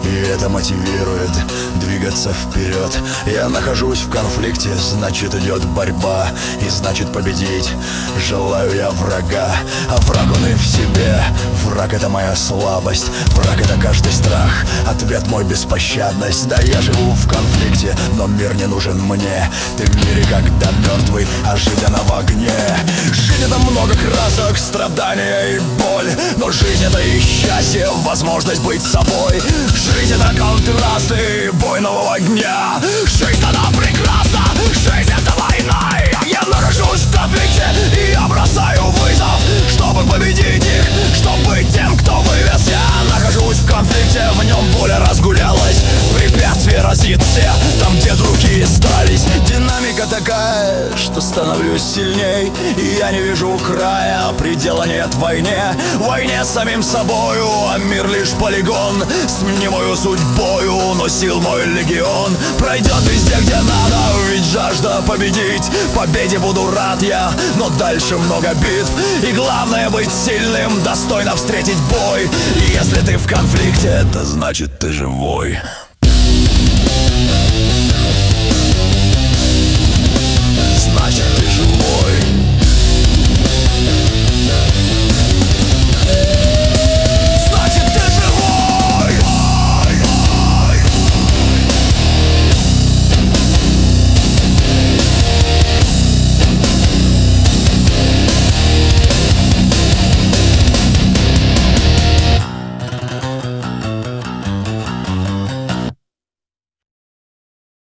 и это мотивирует двигаться вперед. Я нахожусь в конфликте, значит идет борьба, и значит победить желаю я врага. А враг он и в себе, враг это моя слабость, враг это каждый страх, ответ мой беспощадность. Да, я живу в конфликте, но мир не нужен мне. Ты в мире когда мертвый, а жить она в огне. Жизнь это много красок, страдания и боль, но жизнь это и счастье, возможность быть собой. Жизнь это контрасты, бой нового дня. Жизнь она прекрасна, жизнь это война. Я нахожусь в конфликте, и я бросаю вызов, чтобы победить их, чтобы быть тем, кто вывез. Я нахожусь в конфликте, в нем воля разгулялась, препятствия разит все, там где другие сдались. Динамика такая, что становлюсь сильней, и я не вижу края, предела нет в войне. В войне с самим собою, а мир лишь полигон с мнимою судьбою, но сил мой легион пройдет везде, где надо, ведь жажда победить. Победе буду рад я, но дальше много битв, и главное быть сильным, достойно встретить бой. И если ты в конфликте, это значит ты живой.